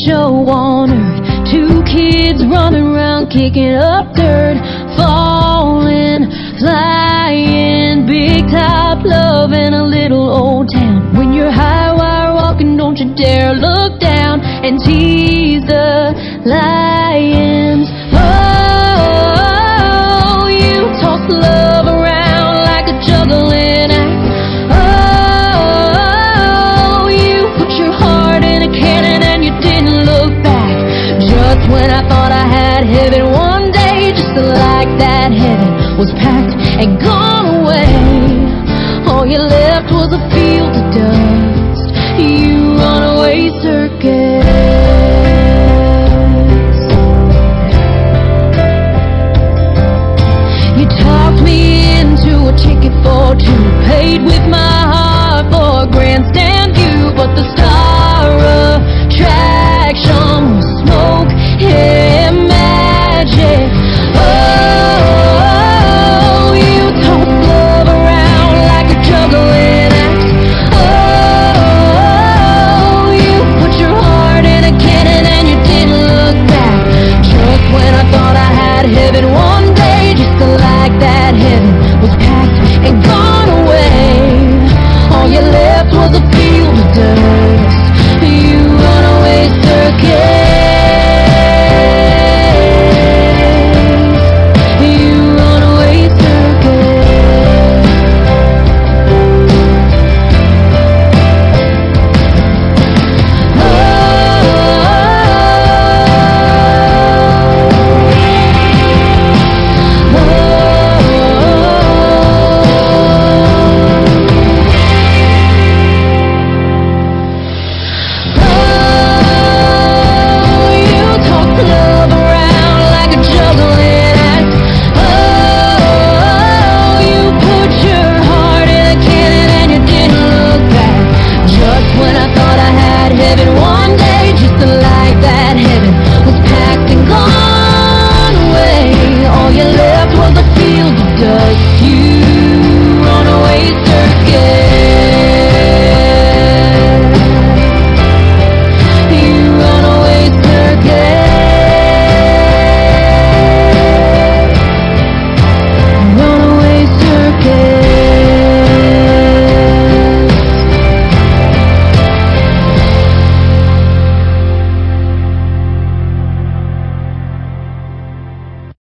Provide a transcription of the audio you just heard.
show on earth. 2 kids running around kicking up dirt, falling, flying, big top love in a little old town. When you're high wire walking, don't you dare look down and tease the lions. Oh, you toss love around like a juggling act. Oh, you put your heart in a cannon and you didn't look back. Just when I thought I had heaven one day, just like that heaven was packed and gone away. All you left was a field